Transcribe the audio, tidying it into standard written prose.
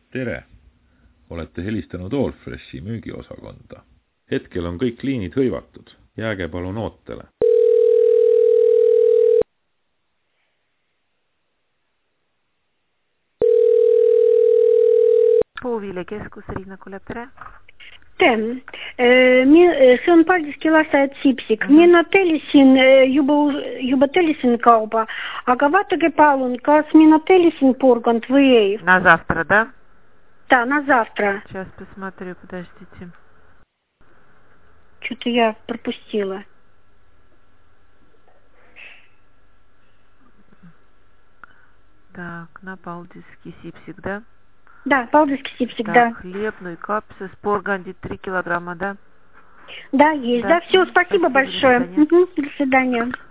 Tere! Olete helistanud Allfreshi müügiosakonda. Hetkel on kõik liinid hõivatud. Jääge palun ootele. Puuviljekeskus, Riina Kulep, tere! See on Paldiski lasteaed Sipsik. Mina tellisin juba tellisin kaupa, aga vaadake palun, kas mina tellisin purgand või ei. На завтра, да? Да, на завтра. Сейчас посмотрю, подождите. Что-то я пропустила. Так, на Палдиский Сипсик, да? Да, Палдиский Сипсик, так, да. Хлебный капсис, порганди 3 килограмма, да? Да, есть, да. Все, спасибо большое. До свидания. До свидания.